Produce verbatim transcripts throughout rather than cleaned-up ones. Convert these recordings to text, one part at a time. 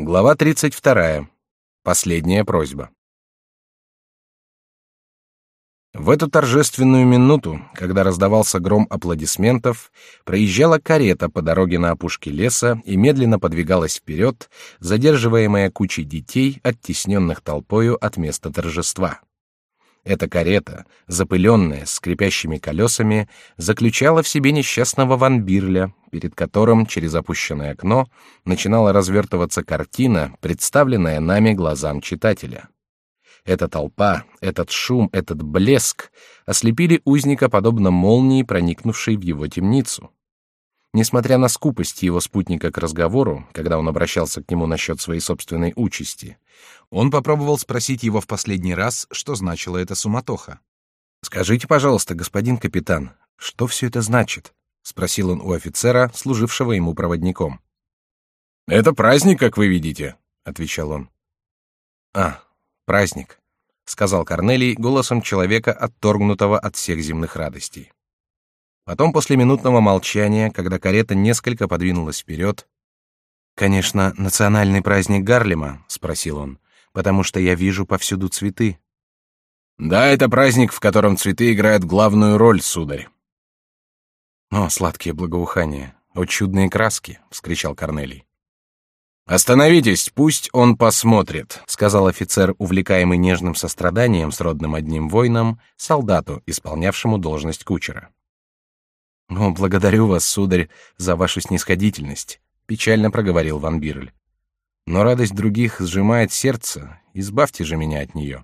Глава тридцать вторая. Последняя просьба. В эту торжественную минуту, когда раздавался гром аплодисментов, проезжала карета по дороге на опушке леса и медленно подвигалась вперед, задерживаемая кучей детей, оттесненных толпою от места торжества. Эта карета, запыленная, с скрипящими колесами, заключала в себе несчастного Ван Бирля, перед которым через опущенное окно начинала развертываться картина, представленная нами глазам читателя. Эта толпа, этот шум, этот блеск ослепили узника, подобно молнии, проникнувшей в его темницу. Несмотря на скупость его спутника к разговору, когда он обращался к нему насчет своей собственной участи, он попробовал спросить его в последний раз, что значила эта суматоха. «Скажите, пожалуйста, господин капитан, что все это значит?» — спросил он у офицера, служившего ему проводником. «Это праздник, как вы видите», — отвечал он. «А, праздник», — сказал Корнелий голосом человека, отторгнутого от всех земных радостей. Потом, после минутного молчания, когда карета несколько подвинулась вперед: «Конечно, национальный праздник Гарлема?» — спросил он. «Потому что я вижу повсюду цветы». «Да, это праздник, в котором цветы играют главную роль, сударь». «О, сладкие благоухания! О, чудные краски!» — вскричал Корнелий. «Остановитесь, пусть он посмотрит», — сказал офицер, увлекаемый нежным состраданием с родным одним воином, солдату, исполнявшему должность кучера. «О, благодарю вас, сударь, за вашу снисходительность», — печально проговорил Ван Бирль. «Но радость других сжимает сердце, избавьте же меня от нее».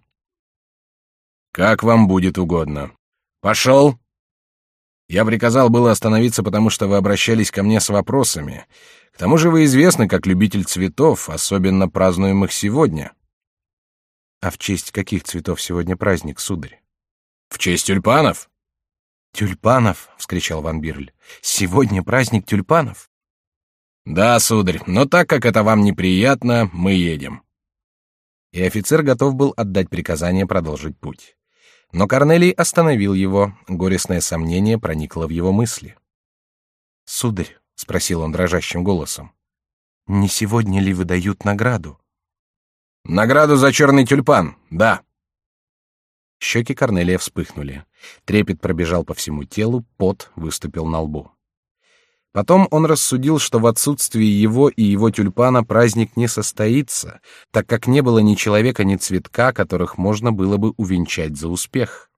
«Как вам будет угодно. Пошел!» «Я приказал было остановиться, потому что вы обращались ко мне с вопросами. К тому же вы известны как любитель цветов, особенно празднуемых сегодня». «А в честь каких цветов сегодня праздник, сударь?» «В честь тюльпанов». «Тюльпанов!» — вскричал Ван Бирль. «Сегодня праздник тюльпанов?» «Да, сударь, но так как это вам неприятно, мы едем». И офицер готов был отдать приказание продолжить путь. Но Корнелий остановил его, горестное сомнение проникло в его мысли. «Сударь», — спросил он дрожащим голосом, — «не сегодня ли выдают награду?» «Награду за черный тюльпан, да». Щеки Корнелия вспыхнули. Трепет пробежал по всему телу, пот выступил на лбу. Потом он рассудил, что в отсутствии его и его тюльпана праздник не состоится, так как не было ни человека, ни цветка, которых можно было бы увенчать за успех.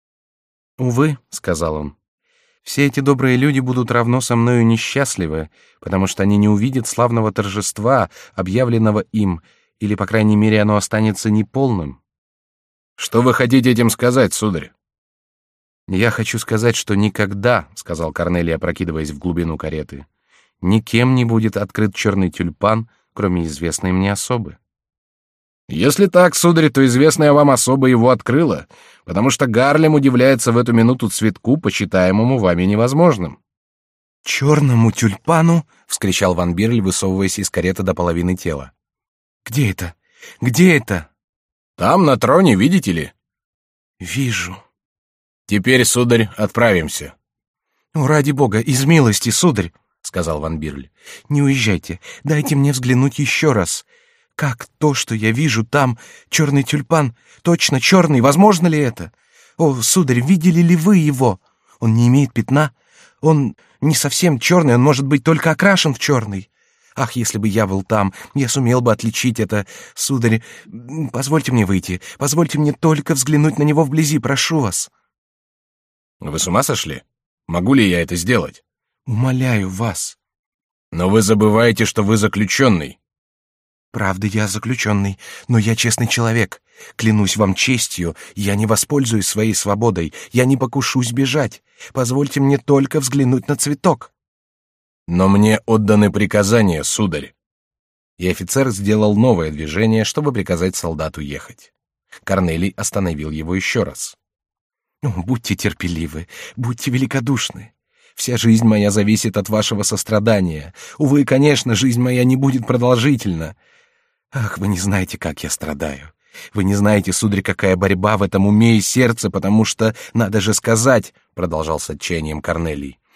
«Увы», — сказал он, — «все эти добрые люди будут равно со мною несчастливы, потому что они не увидят славного торжества, объявленного им, или, по крайней мере, оно останется неполным». «Что вы хотите этим сказать, сударь?» «Я хочу сказать, что никогда, — сказал Корнелий, опрокидываясь в глубину кареты, — никем не будет открыт черный тюльпан, кроме известной мне особы». «Если так, сударь, то известная вам особа его открыла, потому что Гарлем удивляется в эту минуту цветку, почитаемому вами невозможным». «Черному тюльпану?» — вскричал Ван Бирль, высовываясь из кареты до половины тела. «Где это? Где это?» «Там, на троне, видите ли?» «Вижу». «Теперь, сударь, отправимся». «О, ради бога, из милости, сударь», — сказал Ван Бирль, — «не уезжайте, дайте мне взглянуть еще раз. Как то, что я вижу там, черный тюльпан, точно черный, возможно ли это? О, сударь, видели ли вы его? Он не имеет пятна, он не совсем черный, он может быть только окрашен в черный. Ах, если бы я был там, я сумел бы отличить это. Сударь, позвольте мне выйти, позвольте мне только взглянуть на него вблизи, прошу вас». «Вы с ума сошли? Могу ли я это сделать?» «Умоляю вас». «Но вы забываете, что вы заключенный». «Правда, я заключенный, но я честный человек. Клянусь вам честью, я не воспользуюсь своей свободой, я не покушусь бежать. Позвольте мне только взглянуть на цветок». «Но мне отданы приказания, сударь». И офицер сделал новое движение, чтобы приказать солдату ехать. Корнелий остановил его еще раз. «О, будьте терпеливы, будьте великодушны. Вся жизнь моя зависит от вашего сострадания. Увы, конечно, жизнь моя не будет продолжительна. Ах, вы не знаете, как я страдаю. Вы не знаете, сударь, какая борьба в этом уме и сердце, потому что, надо же сказать, — продолжал с отчаянием Корнелий,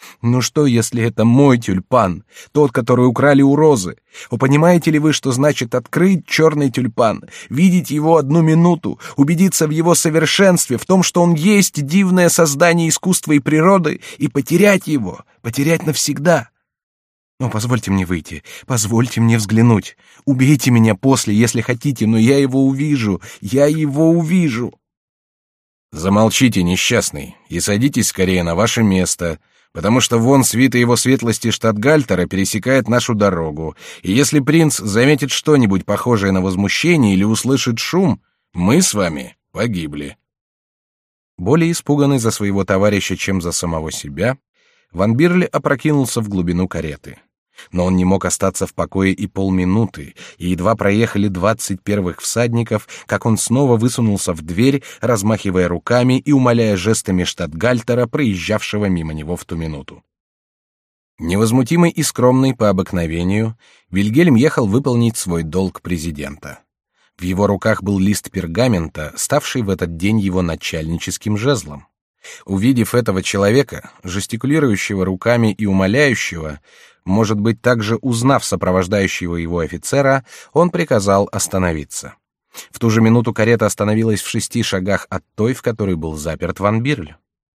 Ну что, если это мой тюльпан, тот, который украли у Розы? О, понимаете ли вы, что значит открыть черный тюльпан, видеть его одну минуту, убедиться в его совершенстве, в том, что он есть дивное создание искусства и природы, и потерять его, потерять навсегда? Но позвольте мне выйти, позвольте мне взглянуть. Убейте меня после, если хотите, но я его увижу, я его увижу. Замолчите, несчастный, и садитесь скорее на ваше место, потому что вон свита его светлости штатгальтера пересекает нашу дорогу, и если принц заметит что-нибудь похожее на возмущение или услышит шум, мы с вами погибли. Более испуганный за своего товарища, чем за самого себя, Ван Бирли опрокинулся в глубину кареты. Но он не мог остаться в покое и полминуты, и едва проехали двадцать первых всадников, как он снова высунулся в дверь, размахивая руками и умоляя жестами штатгальтера, проезжавшего мимо него в ту минуту. Невозмутимый и скромный по обыкновению, Вильгельм ехал выполнить свой долг президента. В его руках был лист пергамента, ставший в этот день его начальническим жезлом. Увидев этого человека, жестикулирующего руками и умоляющего, может быть, также узнав сопровождающего его офицера, он приказал остановиться. В ту же минуту карета остановилась в шести шагах от той, в которой был заперт Ван Бирль.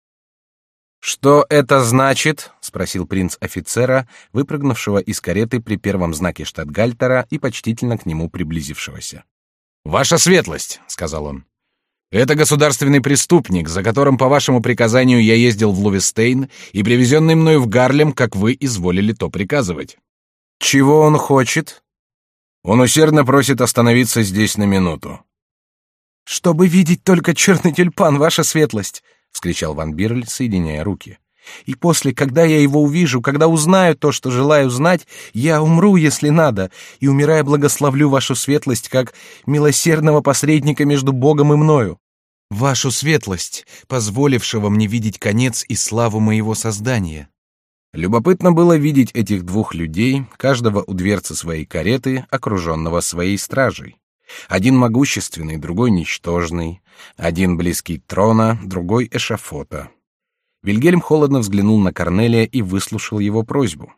«Что это значит?» — спросил принц офицера, выпрыгнувшего из кареты при первом знаке штатгальтера и почтительно к нему приблизившегося. «Ваша светлость», — сказал он. «Это государственный преступник, за которым по вашему приказанию я ездил в Лувестейн и привезенный мною в Гарлем, как вы изволили то приказывать». «Чего он хочет?» «Он усердно просит остановиться здесь на минуту». «Чтобы видеть только черный тюльпан, ваша светлость!» — вскричал Ван Бирль, соединяя руки. «И после, когда я его увижу, когда узнаю то, что желаю знать, я умру, если надо, и, умирая, благословлю вашу светлость как милосердного посредника между Богом и мною. Вашу светлость, позволившего мне видеть конец и славу моего создания». Любопытно было видеть этих двух людей, каждого у дверцы своей кареты, окруженного своей стражей. Один могущественный, другой ничтожный, один близкий трона, другой эшафота. Вильгельм холодно взглянул на Корнелия и выслушал его просьбу.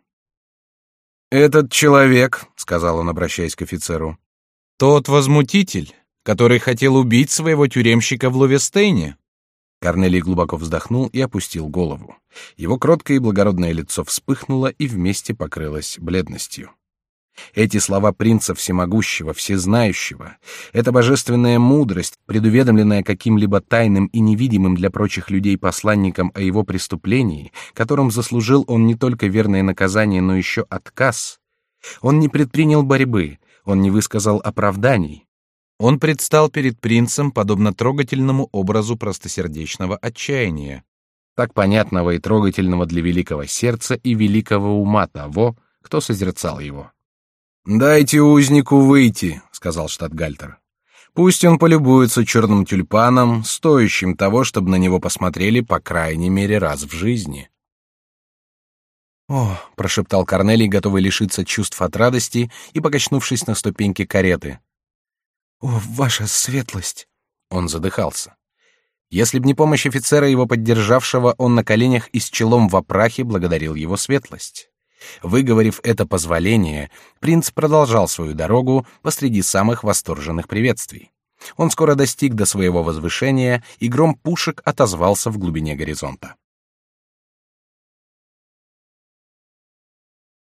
«Этот человек, — сказал он, обращаясь к офицеру, — тот возмутитель, который хотел убить своего тюремщика в Лувестейне». Корнелий глубоко вздохнул и опустил голову. Его кроткое и благородное лицо вспыхнуло и вместе покрылось бледностью. Эти слова принца всемогущего, всезнающего, эта божественная мудрость, предуведомленная каким-либо тайным и невидимым для прочих людей посланником о его преступлении, которым заслужил он не только верное наказание, но еще отказ, он не предпринял борьбы, он не высказал оправданий. Он предстал перед принцем подобно трогательному образу простосердечного отчаяния, так понятного и трогательного для великого сердца и великого ума того, кто созерцал его. «Дайте узнику выйти», — сказал штатгальтер. «Пусть он полюбуется черным тюльпаном, стоящим того, чтобы на него посмотрели по крайней мере раз в жизни». «О», — прошептал Корнелий, готовый лишиться чувств от радости и покачнувшись на ступеньке кареты. «О, ваша светлость!» Он задыхался. Если б не помощь офицера, его поддержавшего, он на коленях и с челом в опрахе благодарил его светлость. Выговорив это позволение, принц продолжал свою дорогу посреди самых восторженных приветствий. Он скоро достиг до своего возвышения, и гром пушек отозвался в глубине горизонта.